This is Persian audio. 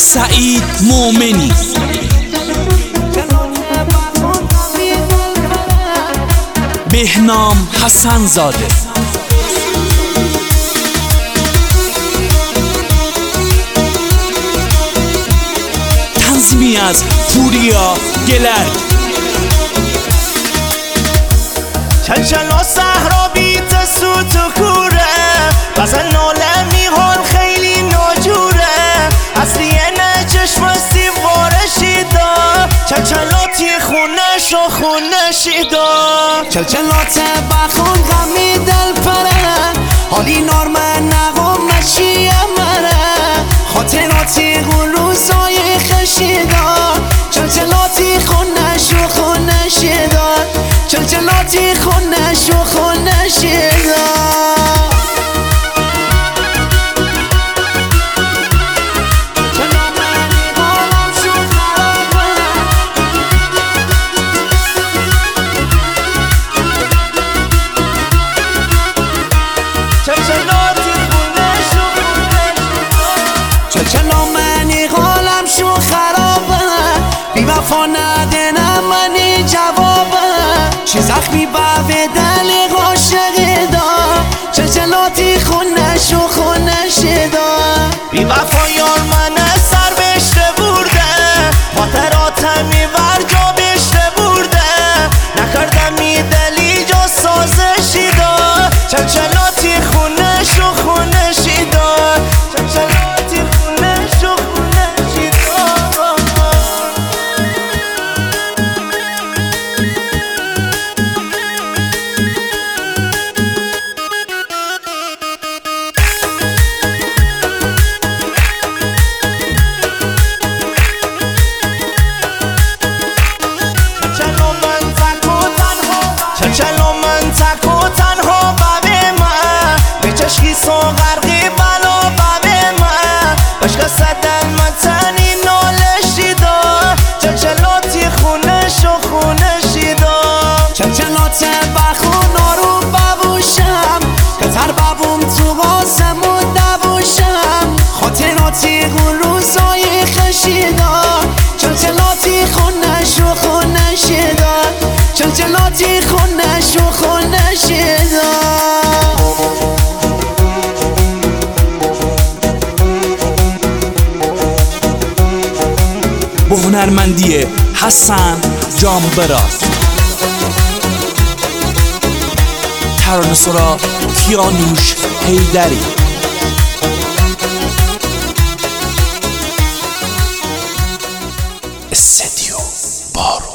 سعید مومنی. بهنام حسن زاده. تنظیمی از پوریا گلر. چلچلا صحرا بیت سوت و کوره، بزن ناله میهان خیلی ناجوره، اصلیه نه چشم سیواره شیدا، چلچلاتی خونش و خونه شیدا، چلچلات بخون غمی دل پره، حالی نارمه نغم نشیه مره، خاطراتی غل روزای خشیدا، چلچلاتی خونش و خونه شیدا، چلچلاتی خونش و خونه شیدا. چلچلا منی حالم شو خرابه، بی وفا ندنم منی جوابه، چی زخمی به دل عاشقی دا، چلچلاتی خونش و خونش دا، بی وفا یار من سر بشته برده، خاطراتمی ور جا بشته برده، نکردم می دلی جا سازشی دا، چلچلاتی خونش و خونشی دا، چلچلاتی خونش و خونشی دا. چلچلا من تک و تنها ببه من، به چشکی سو غرقی بلا ببه من، عشق صدل من تنی نالشی دا، چلچلاتی خونش و خونشی دا، چلچلات بخون آرو ببوشم، کتر ببوم تو آسمون دبوشم، خاطراتی غل روزای خشیدا، چلچلاتی خونش و خونش دا، چلچلاتی خونش و خونش دا. با هنرمندی حسن جانبرات. ترانه‌سرا کیانوش حیدری. استدیو بارو.